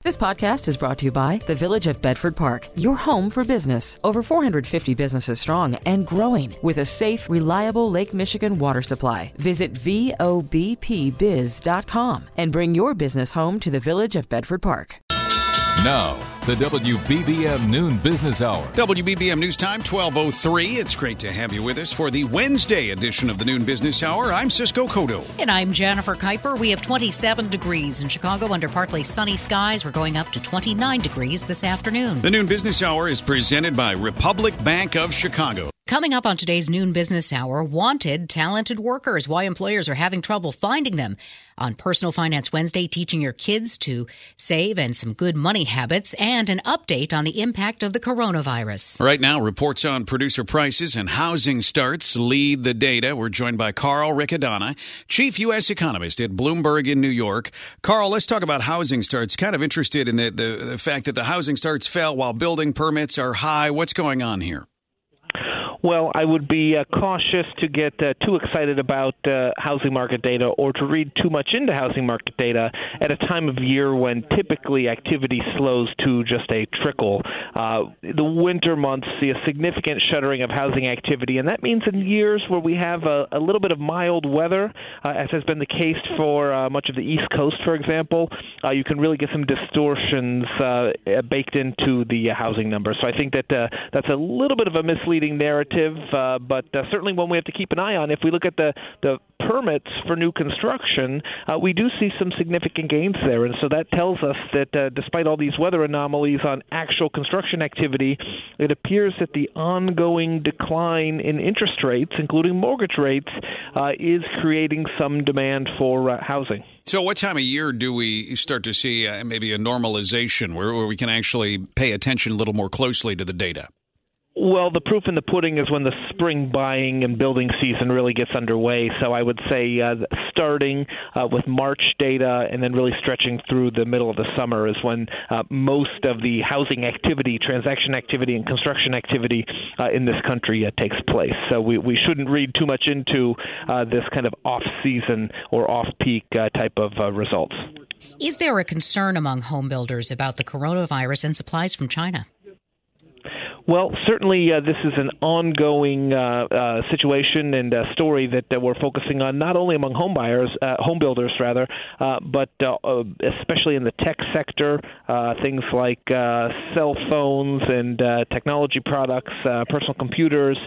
This podcast is brought to you by the Village of Bedford Park, your home for business. Over 450 businesses strong and growing with a safe, reliable Lake Michigan water supply. Visit VOBPBiz.com and bring your business home to the Village of Bedford Park. Now, the WBBM Noon Business Hour. WBBM News Time, 12:03. It's great to have you with us for the Wednesday edition of the Noon Business Hour. I'm Cisco Cotto. And I'm Jennifer Kuiper. We have 27 degrees in Chicago under partly sunny skies. We're going up to 29 degrees this afternoon. The Noon Business Hour is presented by Republic Bank of Chicago. Coming up on today's Noon Business Hour, wanted, talented workers, why employers are having trouble finding them. On Personal Finance Wednesday, teaching your kids to save and some good money habits, and an update on the impact of the coronavirus. Right now, reports on producer prices and housing starts lead the data. We're joined by Carl Riccadonna, chief U.S. economist at Bloomberg in New York. Carl, let's talk about housing starts. Kind of interested in the fact that the housing starts fell while building permits are high. What's going on here? Well, I would be cautious to get too excited about housing market data or to read too much into housing market data at a time of year when typically activity slows to just a trickle. The winter months see a significant shuttering of housing activity, and that means in years where we have a little bit of mild weather, as has been the case for much of the East Coast, for example, you can really get some distortions baked into the housing numbers. So I think that that's a little bit of a misleading narrative. But certainly one we have to keep an eye on. If we look at the permits for new construction, we do see some significant gains there. And so that tells us that despite all these weather anomalies on actual construction activity, it appears that the ongoing decline in interest rates, including mortgage rates, is creating some demand for housing. So what time of year do we start to see maybe a normalization where we can actually pay attention a little more closely to the data? Well, the proof in the pudding is when the spring buying and building season really gets underway. So I would say starting with March data and then really stretching through the middle of the summer is when most of the housing activity, transaction activity, and construction activity in this country takes place. So we shouldn't read too much into this kind of off-season or off-peak type of results. Is there a concern among home builders about the coronavirus and supplies from China? Well, certainly this is an ongoing situation and a story that we're focusing on not only among home builders, but especially in the tech sector, things like cell phones and technology products, personal computers,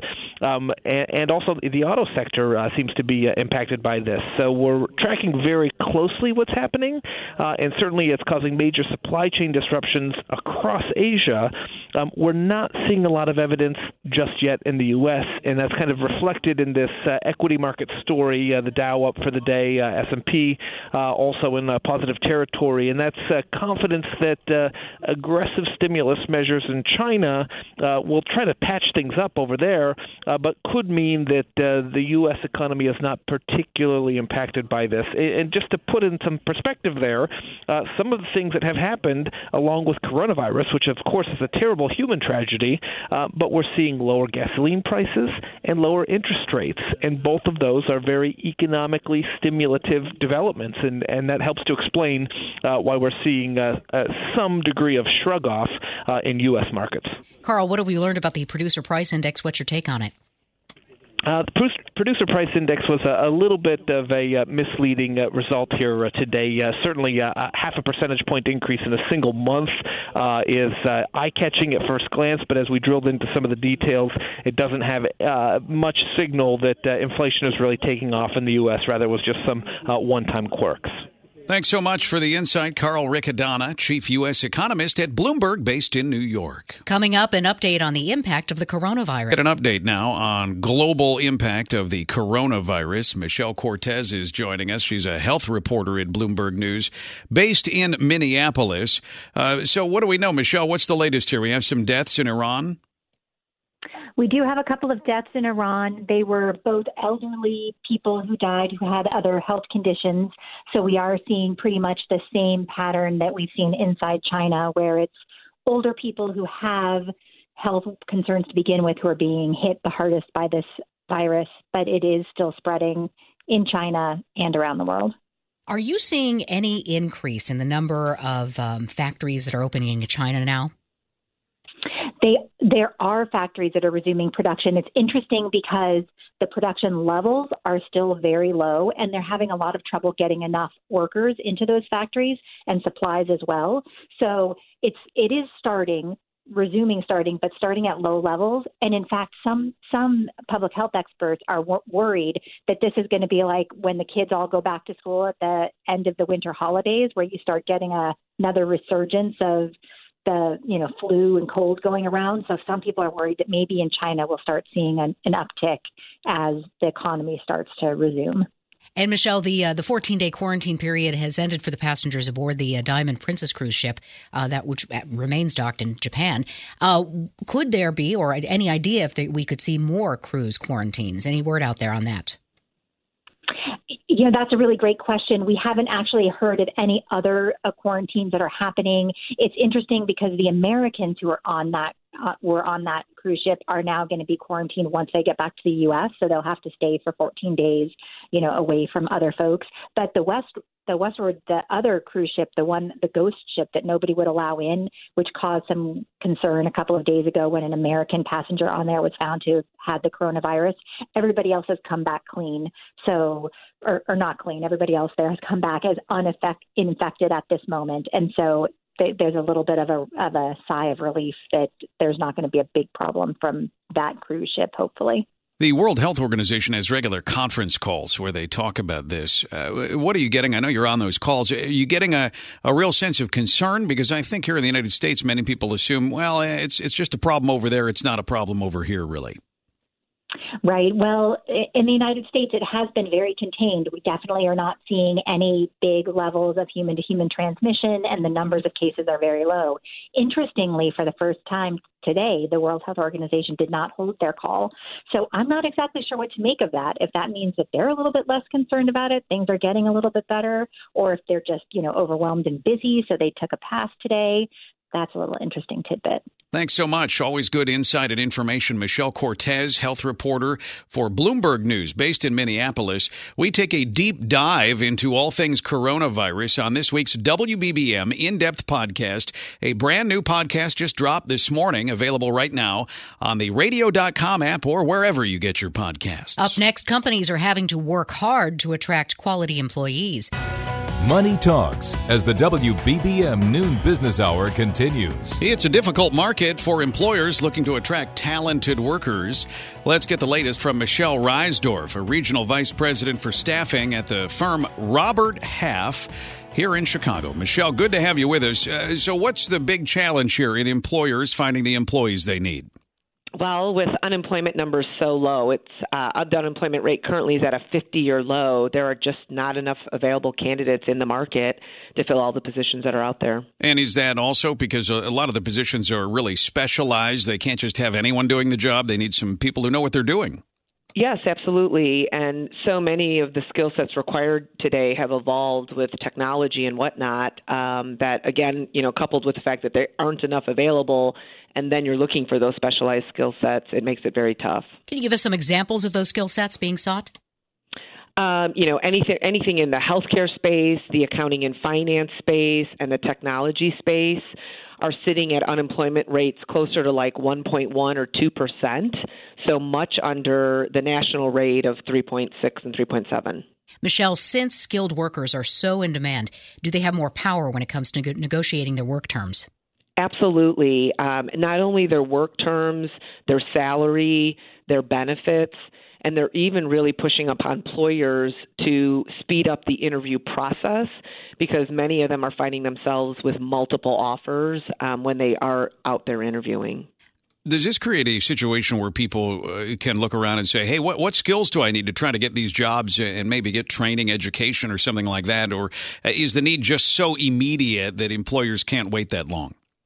and also the auto sector seems to be impacted by this. So we're tracking very closely what's happening, and certainly it's causing major supply chain disruptions across Asia. We're not seeing a lot of evidence just yet in the U.S., and that's kind of reflected in this equity market story, the Dow up for the day, S&P also in positive territory, and that's confidence that aggressive stimulus measures in China will try to patch things up over there, but could mean that the U.S. economy is not particularly impacted by this. And just to put in some perspective there, some of the things that have happened along with coronavirus, which of course is a terrible human tragedy, but we're seeing lower gasoline prices and lower interest rates, and both of those are very economically stimulative developments, and that helps to explain why we're seeing some degree of shrug-off in U.S. markets. Carl, what have we learned about the Producer Price Index? What's your take on it? The Producer Price Index was a little bit of a misleading result here today. Certainly a half a percentage point increase in a single month is eye-catching at first glance, but as we drilled into some of the details, it doesn't have much signal that inflation is really taking off in the U.S. Rather, it was just some one-time quirks. Thanks so much for the insight, Carl Riccadonna, chief U.S. economist at Bloomberg, based in New York. Coming up, an update on the impact of the coronavirus. Get an update now on global impact of the coronavirus. Michelle Cortez is joining us. She's a health reporter at Bloomberg News, based in Minneapolis. So what do we know, Michelle? What's the latest here? We have some deaths in Iran. We do have a couple of deaths in Iran. They were both elderly people who died who had other health conditions. So we are seeing pretty much the same pattern that we've seen inside China, where it's older people who have health concerns to begin with who are being hit the hardest by this virus, but it is still spreading in China and around the world. Are you seeing any increase in the number of factories that are opening in China now? There are factories that are resuming production. It's interesting because the production levels are still very low, and they're having a lot of trouble getting enough workers into those factories and supplies as well. So it is resuming, but starting at low levels. And in fact, some public health experts are worried that this is going to be like when the kids all go back to school at the end of the winter holidays, where you start getting another resurgence of the flu and cold going around. So some people are worried that maybe in China we'll start seeing an uptick as the economy starts to resume. And Michelle, the 14-day quarantine period has ended for the passengers aboard the Diamond Princess cruise ship, which remains docked in Japan. Could there be, or any idea if we could see more cruise quarantines? Any word out there on that? Yeah, that's a really great question. We haven't actually heard of any other quarantines that are happening. It's interesting because the Americans who are on that cruise ship are now going to be quarantined once they get back to the U.S. So they'll have to stay for 14 days, away from other folks. But the other cruise ship, the ghost ship that nobody would allow in, which caused some concern a couple of days ago when an American passenger on there was found to have had the coronavirus. Everybody else has come back clean. So, or not clean. Everybody else there has come back as infected at this moment. And so there's a little bit of a sigh of relief that there's not going to be a big problem from that cruise ship, hopefully. The World Health Organization has regular conference calls where they talk about this. What are you getting? I know you're on those calls. Are you getting a real sense of concern? Because I think here in the United States, many people assume, well, it's just a problem over there. It's not a problem over here, really. Right. Well, in the United States, it has been very contained. We definitely are not seeing any big levels of human-to-human transmission, and the numbers of cases are very low. Interestingly, for the first time today, the World Health Organization did not hold their call. So I'm not exactly sure what to make of that. If that means that they're a little bit less concerned about it, things are getting a little bit better, or if they're just, overwhelmed and busy, so they took a pass today. That's a little interesting tidbit. Thanks so much. Always good insight and information. Michelle Cortez, health reporter for Bloomberg News, based in Minneapolis. We take a deep dive into all things coronavirus on this week's WBBM In-Depth podcast. A brand new podcast just dropped this morning, available right now on the radio.com app or wherever you get your podcasts. Up next, companies are having to work hard to attract quality employees. Money Talks as the WBBM Noon Business Hour continues. It's a difficult market for employers looking to attract talented workers. Let's get the latest from Michelle Reisdorf, a regional vice president for staffing at the firm Robert Half here in Chicago. Michelle, good to have you with us. So what's the big challenge here in employers finding the employees they need? Well, with unemployment numbers so low, the unemployment rate currently is at a 50-year low. There are just not enough available candidates in the market to fill all the positions that are out there. And is that also because a lot of the positions are really specialized? They can't just have anyone doing the job. They need some people who know what they're doing. Yes, absolutely. And so many of the skill sets required today have evolved with technology and whatnot that, again, coupled with the fact that there aren't enough available, and then you're looking for those specialized skill sets, it makes it very tough. Can you give us some examples of those skill sets being sought? Anything in the healthcare space, the accounting and finance space, and the technology space are sitting at unemployment rates closer to like 1.1 or 2%, so much under the national rate of 3.6 and 3.7. Michelle, since skilled workers are so in demand, do they have more power when it comes to negotiating their work terms? Absolutely. Not only their work terms, their salary, their benefits, and they're even really pushing upon employers to speed up the interview process because many of them are finding themselves with multiple offers when they are out there interviewing. Does this create a situation where people can look around and say, hey, what skills do I need to try to get these jobs and maybe get training, education, or something like that? Or is the need just so immediate that employers can't wait that long?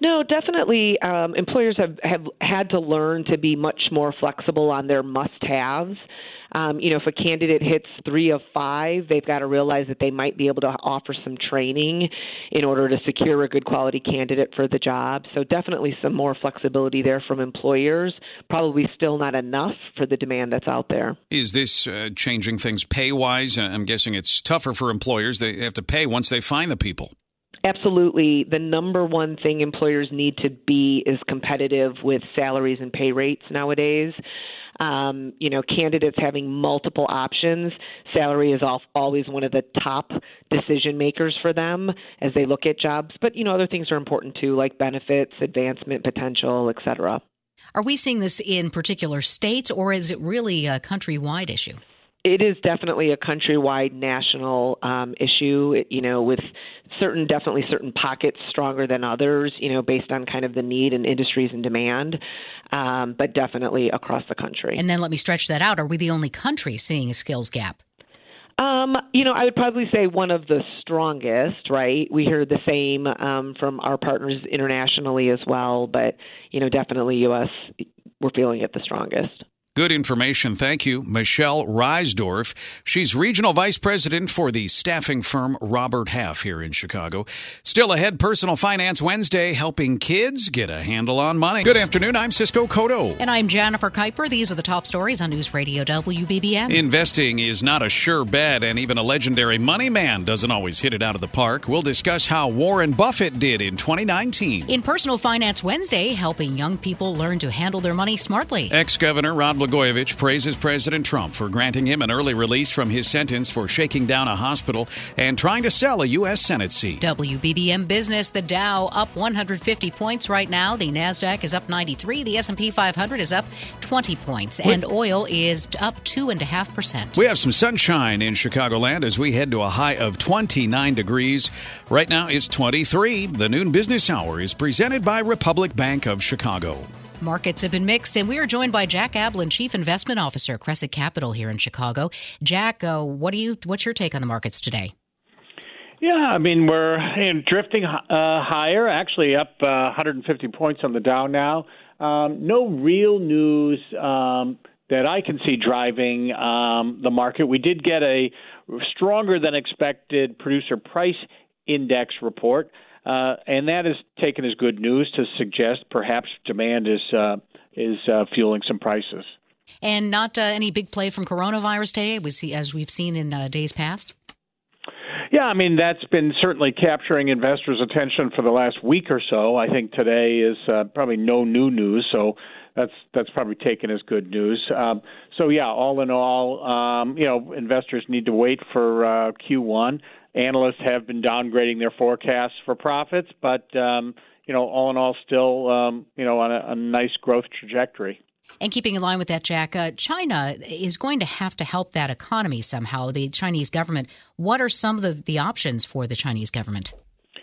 No, definitely. Employers have had to learn to be much more flexible on their must-haves. If a candidate hits 3 of 5, they've got to realize that they might be able to offer some training in order to secure a good quality candidate for the job. So definitely some more flexibility there from employers. Probably still not enough for the demand that's out there. Is this changing things pay-wise? I'm guessing it's tougher for employers. They have to pay once they find the people. Absolutely. The number one thing employers need to be is competitive with salaries and pay rates nowadays. Candidates having multiple options, salary is always one of the top decision makers for them as they look at jobs. But, other things are important too, like benefits, advancement potential, et cetera. Are we seeing this in particular states, or is it really a countrywide issue? It is definitely a countrywide national issue, with certain pockets stronger than others, based on kind of the need and industries and demand, but definitely across the country. And then let me stretch that out. Are we the only country seeing a skills gap? I would probably say one of the strongest, right? We hear the same from our partners internationally as well, but, definitely U.S., we're feeling it the strongest. Good information. Thank you. Michelle Reisdorf. She's Regional Vice President for the staffing firm Robert Half here in Chicago. Still ahead, Personal Finance Wednesday, helping kids get a handle on money. Good afternoon. I'm Cisco Cotto. And I'm Jennifer Kuiper. These are the top stories on News Radio WBBM. Investing is not a sure bet, and even a legendary money man doesn't always hit it out of the park. We'll discuss how Warren Buffett did in 2019. In Personal Finance Wednesday, helping young people learn to handle their money smartly. Ex-Governor Rod Blagojevich praises President Trump for granting him an early release from his sentence for shaking down a hospital and trying to sell a U.S. Senate seat. WBBM Business, the Dow up 150 points right now. The NASDAQ is up 93. The S&P 500 is up 20 points. And oil is up 2.5%. We have some sunshine in Chicagoland as we head to a high of 29 degrees. Right now it's 23. The noon business hour is presented by Republic Bank of Chicago. Markets have been mixed, and we are joined by Jack Ablin, Chief Investment Officer, Crescent Capital here in Chicago. Jack, what's your take on the markets today? Yeah, we're drifting higher, actually up 150 points on the Dow now. No real news that I can see driving the market. We did get a stronger than expected producer price index report. And that is taken as good news to suggest perhaps demand is fueling some prices. And not any big play from coronavirus today, as we've seen in days past? Yeah, that's been certainly capturing investors' attention for the last week or so. I think today is probably no new news, so that's probably taken as good news. So yeah, all in all, investors need to wait for Q1. Analysts have been downgrading their forecasts for profits, but all in all, still on a nice growth trajectory. And keeping in line with that, Jack, China is going to have to help that economy somehow. The Chinese government. What are some of the options for the Chinese government?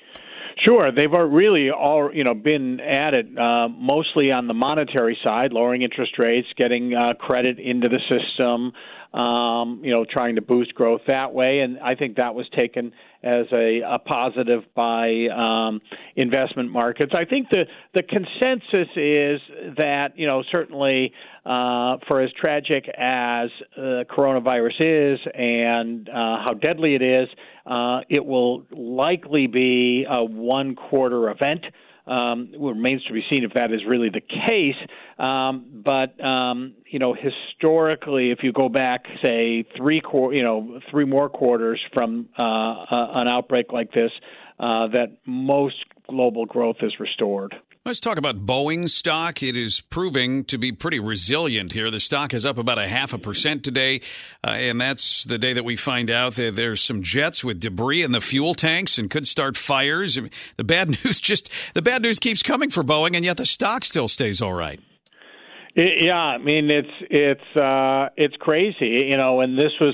Sure. They've really all been at it mostly on the monetary side, lowering interest rates, getting credit into the system, trying to boost growth that way. And I think that was taken as a positive by investment markets. I think the consensus is that, certainly for as tragic as coronavirus is and how deadly it is, it will likely be a one-quarter event. It remains to be seen if that is really the case. But historically, if you go back, say, three more quarters from an outbreak like this, that most global growth is restored. Let's talk about Boeing stock. It is proving to be pretty resilient here. The stock is up about 0.5% today, and that's the day that we find out that there's some jets with debris in the fuel tanks and could start fires. The bad news keeps coming for Boeing, and yet the stock still stays all right. Yeah, it's crazy, and this was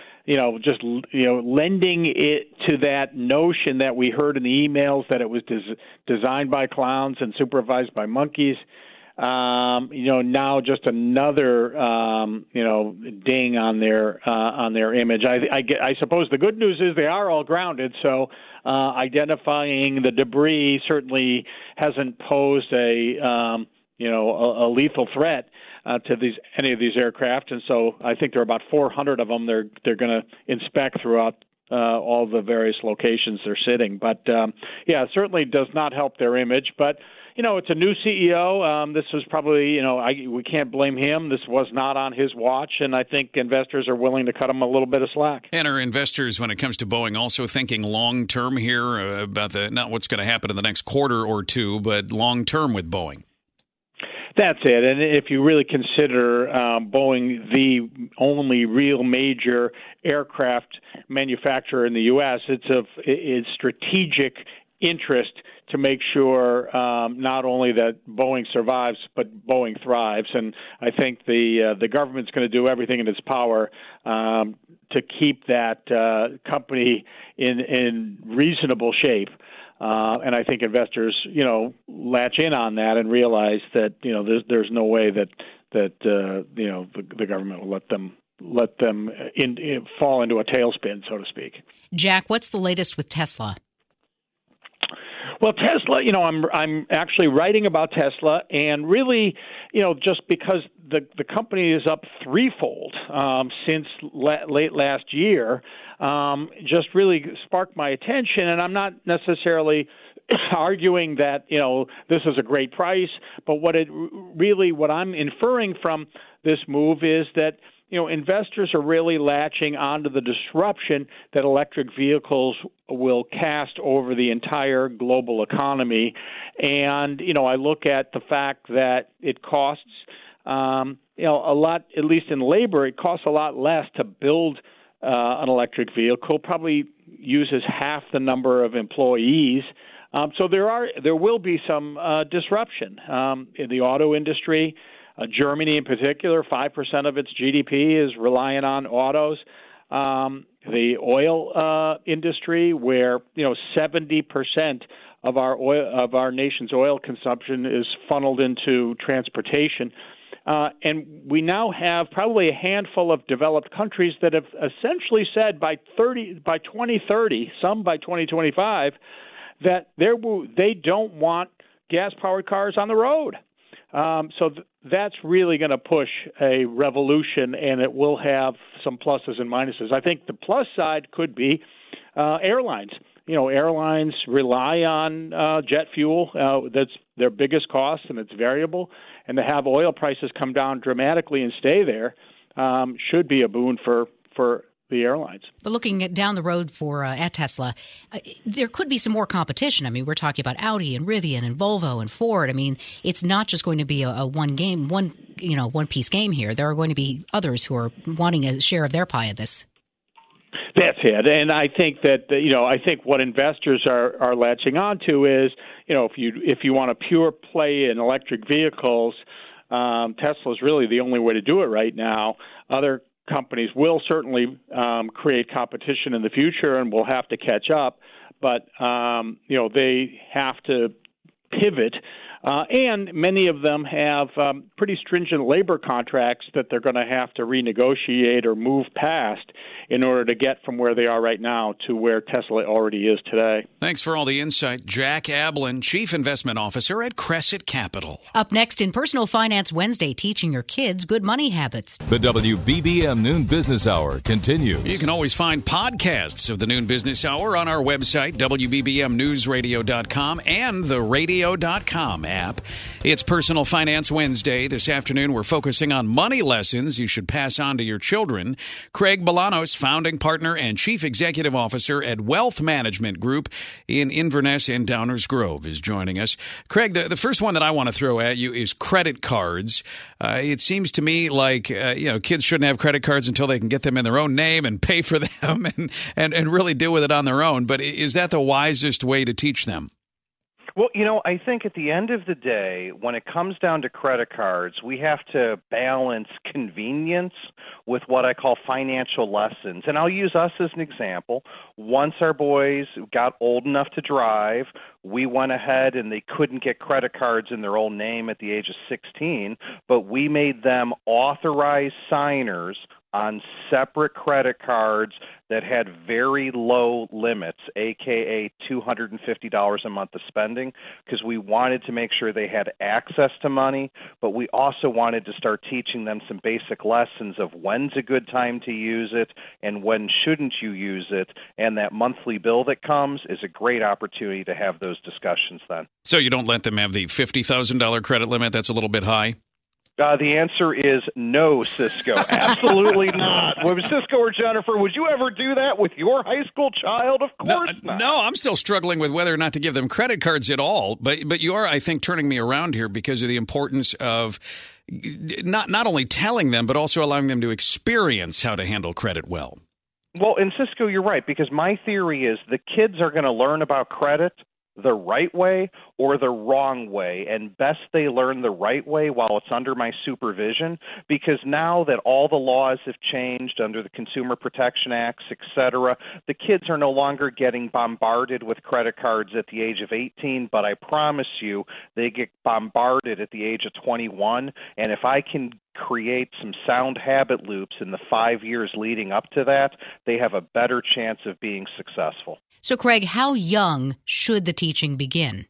lending it to that notion that we heard in the emails that it was designed by clowns and supervised by monkeys. now just another, ding on their image. I suppose the good news is they are all grounded, so identifying the debris certainly hasn't posed a lethal threat to any of these aircraft, and so I think there are about 400 of them they're going to inspect throughout all the various locations they're sitting. But it certainly does not help their image. But it's a new CEO. This was probably we can't blame him. This was not on his watch, and I think investors are willing to cut him a little bit of slack. And are investors, when it comes to Boeing, also thinking long term here about not what's going to happen in the next quarter or two, but long term with Boeing? That's it. And if you really consider Boeing the only real major aircraft manufacturer in the U.S., it's strategic interest to make sure not only that Boeing survives, but Boeing thrives. And I think the government's going to do everything in its power to keep that company in reasonable shape. And I think investors, latch in on that and realize that, there's no way that the government will let them fall into a tailspin, so to speak. Jack, what's the latest with Tesla? Well, Tesla, I'm actually writing about Tesla, and really, just because the company is up threefold since late last year, just really sparked my attention. And I'm not necessarily arguing that this is a great price, but what I'm inferring from this move is that investors are really latching onto the disruption that electric vehicles will cast over the entire global economy. And, I look at the fact that it costs, a lot, at least in labor, it costs a lot less to build an electric vehicle, probably uses half the number of employees. So there will be some disruption in the auto industry. Germany, in particular, 5% of its GDP is reliant on autos. The oil industry, where 70% of our nation's oil consumption is funneled into transportation, and we now have probably a handful of developed countries that have essentially said by 2030, some by 2025, that they don't want gas-powered cars on the road. So that's really going to push a revolution, and it will have some pluses and minuses. I think the plus side could be airlines. Airlines rely on jet fuel. That's their biggest cost, and it's variable. And to have oil prices come down dramatically and stay there should be a boon for the airlines. But looking down the road at Tesla, there could be some more competition. I mean, we're talking about Audi and Rivian and Volvo and Ford. I mean, it's not just going to be a one piece game here. There are going to be others who are wanting a share of their pie of this. That's it. And I think that, I think what investors are latching onto is, if you want a pure play in electric vehicles, Tesla is really the only way to do it right now. Other companies will certainly create competition in the future and will have to catch up, but they have to pivot. And many of them have pretty stringent labor contracts that they're going to have to renegotiate or move past in order to get from where they are right now to where Tesla already is today. Thanks for all the insight. Jack Ablin, Chief Investment Officer at Crescent Capital. Up next in Personal Finance Wednesday, teaching your kids good money habits. The WBBM Noon Business Hour continues. You can always find podcasts of the Noon Business Hour on our website, WBBMNewsRadio.com and the Radio.com app. It's Personal Finance Wednesday. This afternoon, we're focusing on money lessons you should pass on to your children. Craig Bolanos, founding partner and chief executive officer at Wealth Management Group in Inverness and Downers Grove, is joining us. Craig, the first one that I want to throw at you is credit cards. It seems to me like kids shouldn't have credit cards until they can get them in their own name and pay for them and really deal with it on their own. But is that the wisest way to teach them? Well, I think at the end of the day, when it comes down to credit cards, we have to balance convenience with what I call financial lessons. And I'll use us as an example. Once our boys got old enough to drive, we went ahead and they couldn't get credit cards in their own name at the age of 16, but we made them authorized signers on separate credit cards that had very low limits, aka $250 a month of spending, because we wanted to make sure they had access to money, but we also wanted to start teaching them some basic lessons of when's a good time to use it and when shouldn't you use it, and that monthly bill that comes is a great opportunity to have those discussions then. So you don't let them have the $50,000 credit limit? That's a little bit high? The answer is no, Cisco. Absolutely not. Well, Cisco or Jennifer, would you ever do that with your high school child? Of course not. No, I'm still struggling with whether or not to give them credit cards at all. But you are, I think, turning me around here because of the importance of not only telling them, but also allowing them to experience how to handle credit well. Well, and Cisco, you're right, because my theory is the kids are going to learn about credit the right way or the wrong way, and best they learn the right way while it's under my supervision, because now that all the laws have changed under the Consumer Protection Acts, et cetera, the kids are no longer getting bombarded with credit cards at the age of 18, but I promise you they get bombarded at the age of 21, and if I can create some sound habit loops in the 5 years leading up to that, they have a better chance of being successful. So, Craig, how young should the teaching begin?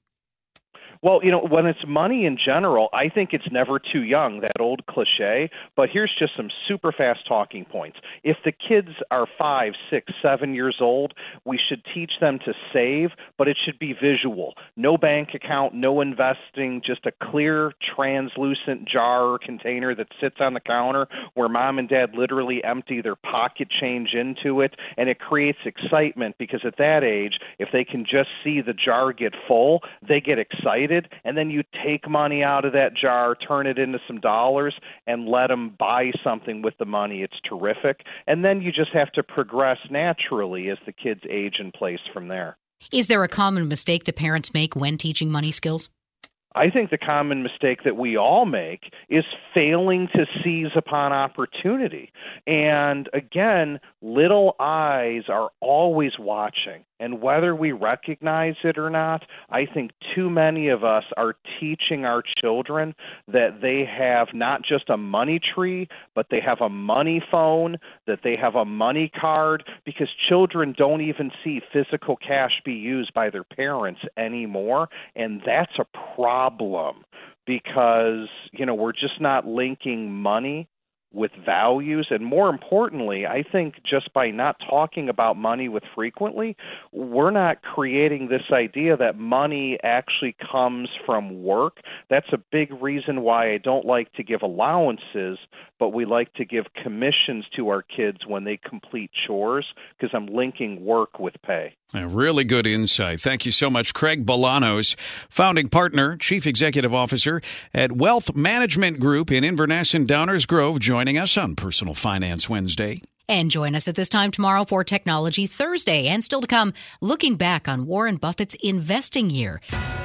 Well, when it's money in general, I think it's never too young, that old cliche. But here's just some super fast talking points. If the kids are 5, 6, 7 years old, we should teach them to save, but it should be visual. No bank account, no investing, just a clear, translucent jar or container that sits on the counter where mom and dad literally empty their pocket change into it. And it creates excitement because at that age, if they can just see the jar get full, they get excited. And then you take money out of that jar, turn it into some dollars, and let them buy something with the money. It's terrific. And then you just have to progress naturally as the kids age in place from there. Is there a common mistake that parents make when teaching money skills? I think the common mistake that we all make is failing to seize upon opportunity. And again, little eyes are always watching. And whether we recognize it or not, I think too many of us are teaching our children that they have not just a money tree, but they have a money phone, that they have a money card, because children don't even see physical cash be used by their parents anymore. And that's a problem because, we're just not linking money with values. And more importantly, I think just by not talking about money with frequently, we're not creating this idea that money actually comes from work. That's a big reason why I don't like to give allowances, but we like to give commissions to our kids when they complete chores, because I'm linking work with pay. A really good insight. Thank you so much. Craig Bolanos, founding partner, chief executive officer at Wealth Management Group in Inverness and Downers Grove, joining us on Personal Finance Wednesday. And join us at this time tomorrow for Technology Thursday. And still to come, looking back on Warren Buffett's investing year.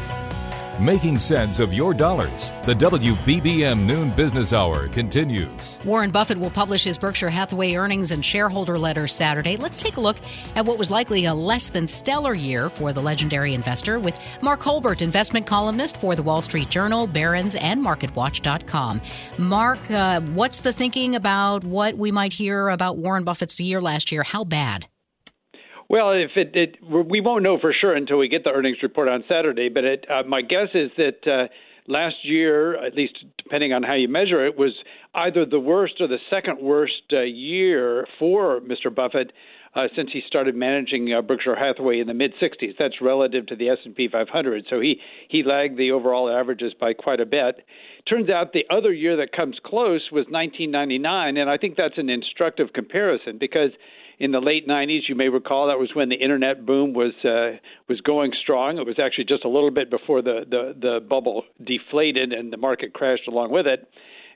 Making sense of your dollars. The WBBM Noon Business Hour continues. Warren Buffett will publish his Berkshire Hathaway earnings and shareholder letter Saturday. Let's take a look at what was likely a less than stellar year for the legendary investor with Mark Holbert, investment columnist for the Wall Street Journal, Barron's, and MarketWatch.com. Mark, what's the thinking about what we might hear about Warren Buffett's year last year? How bad? Well, we won't know for sure until we get the earnings report on Saturday. But my guess is that last year, at least depending on how you measure it, was either the worst or the second worst year for Mr. Buffett since he started managing Berkshire Hathaway in the mid-'60s. That's relative to the S&P 500. So he lagged the overall averages by quite a bit. Turns out the other year that comes close was 1999, and I think that's an instructive comparison because in the late 90s, you may recall, that was when the internet boom was going strong. It was actually just a little bit before the bubble deflated and the market crashed along with it.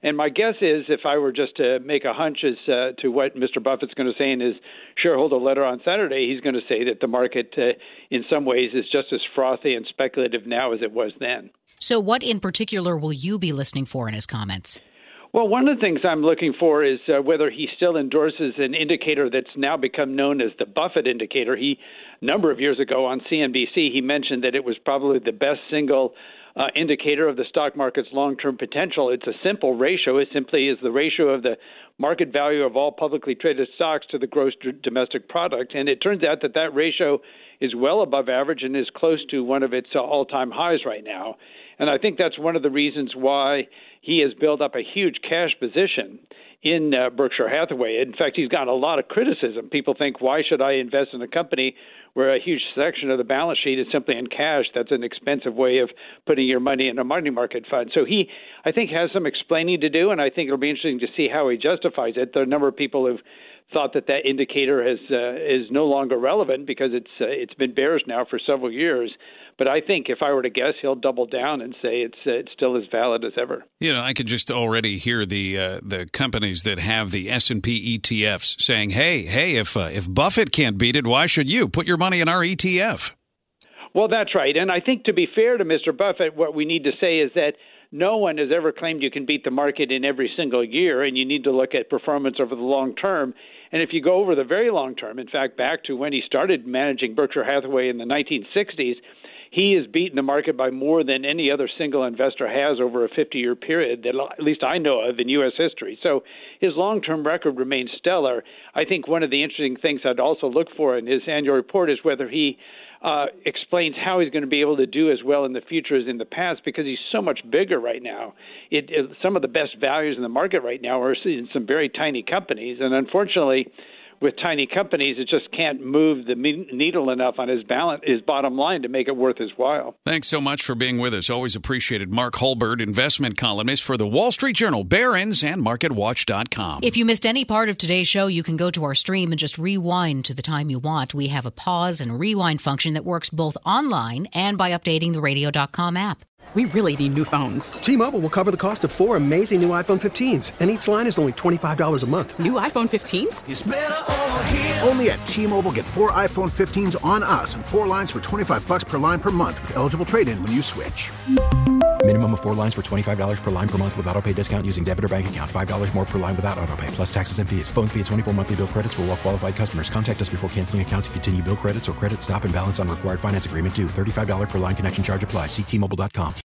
And my guess is, if I were just to make a hunch as to what Mr. Buffett's going to say in his shareholder letter on Saturday, he's going to say that the market, in some ways, is just as frothy and speculative now as it was then. So what in particular will you be listening for in his comments? Well, one of the things I'm looking for is whether he still endorses an indicator that's now become known as the Buffett indicator. A number of years ago on CNBC, he mentioned that it was probably the best single indicator of the stock market's long-term potential. It's a simple ratio. It simply is the ratio of the market value of all publicly traded stocks to the gross domestic product. And it turns out that ratio is well above average and is close to one of its all-time highs right now. And I think that's one of the reasons why he has built up a huge cash position in Berkshire Hathaway. In fact, he's gotten a lot of criticism. People think, why should I invest in a company where a huge section of the balance sheet is simply in cash? That's an expensive way of putting your money in a money market fund. So he, I think, has some explaining to do, and I think it'll be interesting to see how he justifies it. There are a number of people who've thought that indicator is no longer relevant because it's been bearish now for several years. But I think if I were to guess, he'll double down and say it's still as valid as ever. You know, I could just already hear the companies that have the S&P ETFs saying, hey, if Buffett can't beat it, why should you? Put your money in our ETF. Well, that's right. And I think to be fair to Mr. Buffett, what we need to say is that no one has ever claimed you can beat the market in every single year, and you need to look at performance over the long term. And if you go over the very long term, in fact, back to when he started managing Berkshire Hathaway in the 1960s, he has beaten the market by more than any other single investor has over a 50-year period that at least I know of in U.S. history. So his long-term record remains stellar. I think one of the interesting things I'd also look for in his annual report is whether he explains how he's going to be able to do as well in the future as in the past, because he's so much bigger right now. Some of the best values in the market right now are in some very tiny companies, and unfortunately, with tiny companies, it just can't move the needle enough on his bottom line to make it worth his while. Thanks so much for being with us. Always appreciated. Mark Hulbert, investment columnist for the Wall Street Journal, Barron's, and MarketWatch.com. If you missed any part of today's show, you can go to our stream and just rewind to the time you want. We have a pause and rewind function that works both online and by updating the Radio.com app. We really need new phones. T-Mobile will cover the cost of 4 amazing new iPhone 15s, and each line is only $25 a month. New iPhone 15s? It's better over here. Only at T-Mobile, get 4 iPhone 15s on us and 4 lines for $25 per line per month with eligible trade-in when you switch. Minimum of 4 lines for $25 per line per month with autopay discount using debit or bank account. $5 more per line without autopay, plus taxes and fees. Phone fee at 24 monthly bill credits for well-qualified customers. Contact us before canceling account to continue bill credits or credit stop and balance on required finance agreement due. $35 per line connection charge applies. See T-Mobile.com.